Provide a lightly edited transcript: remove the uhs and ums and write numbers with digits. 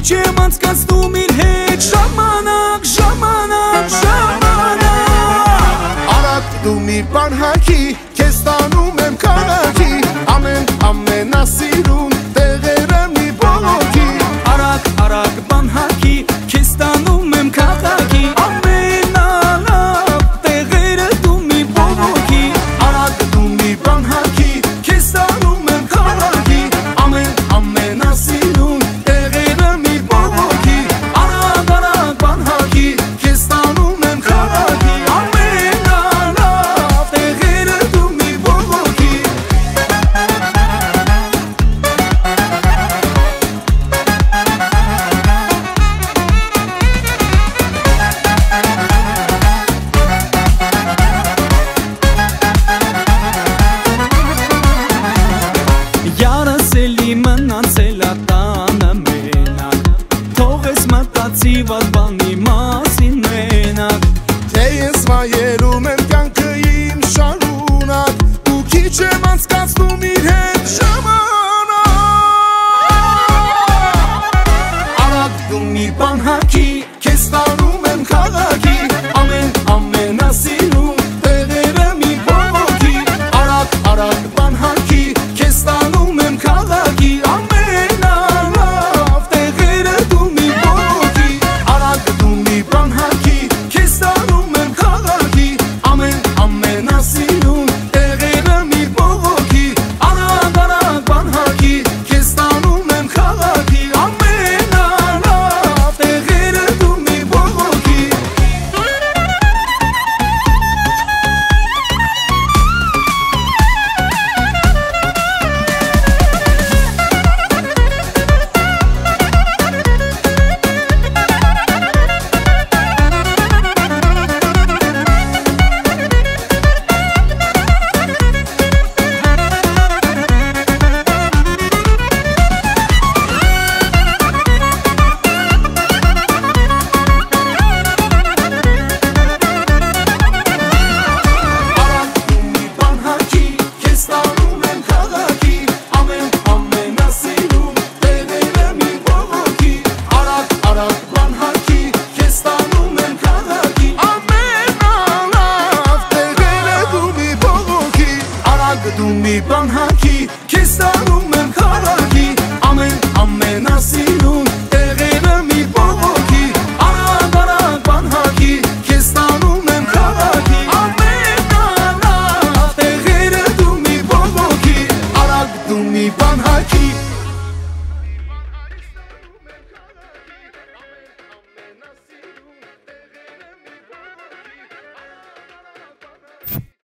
Քիչ եմ անցկացնում իր հետ ժամանակ, ժամանակ, ժամանակ Արագ դու մի բան հագի, քեզ տանում եմ քաղաքի ամենասիրուն տեղերը մի բողոքի Արագ, արագ բան հագի, քեզ տանում եմ քաղաքի ամենալավ տեղերը դու մի բողոքի Արագ դու մի բան հագի, քեզ տանում եմ քաղաքի ամենասիրուն տեղերը մի բողոքի Արագ, արագ բան հագի, քեզ տանում եմ քաղաքի ամենալավ տեղերը դու մի բողոքի Յարասելի մնացել ա տանը մենակ Թող ես մտածի վատ բանի մասին մենակ Թե ես վայելում եմ կյանքը իմ շարունակ Դու քիչ եմ անցկացնում իր հետ ժամանակ Արագ դու մի բան հագի, քեզ տանում եմ քաղաքի ամենասիրուն տեղերը մի բողոքի Արագ, արագ բան հագի, քեզ տանում եմ քաղաքի ամենալավ տեղերը դու մի բողոքի Արագ դու մի բան հագի, քեզ տանում եմ քաղաքի ամենասիրուն տեղերը մի բողոքի Արագ, արագ բան հագի, քեզ տանում եմ քաղաքի ամենալավ տեղերը դու մի բողոքի Դու մի բան հագի, քեզ տանում